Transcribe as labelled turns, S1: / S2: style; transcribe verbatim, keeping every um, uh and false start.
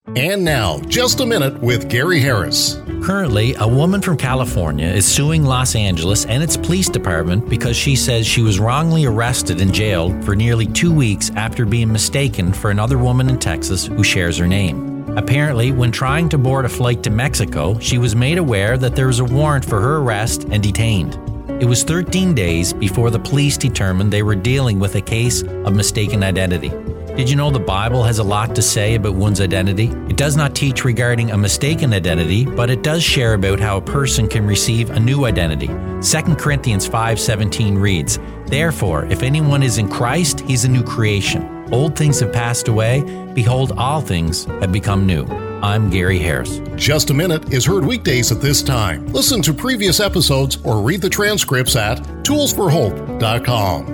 S1: And now, Just a Minute with Gary Harris.
S2: Currently, a woman from California is suing Los Angeles and its police department because she says she was wrongly arrested and jailed for nearly two weeks after being mistaken for another woman in Texas who shares her name. Apparently, when trying to board a flight to Mexico, she was made aware that there was a warrant for her arrest and detained. It was thirteen days before the police determined they were dealing with a case of mistaken identity. Did you know the Bible has a lot to say about one's identity? It does not teach regarding a mistaken identity, but it does share about how a person can receive a new identity. Second Corinthians five seventeen reads, "Therefore, if anyone is in Christ, he's a new creation. Old things have passed away. Behold, all things have become new." I'm Gary Harris.
S1: Just a Minute is heard weekdays at this time. Listen to previous episodes or read the transcripts at tools for hope dot com.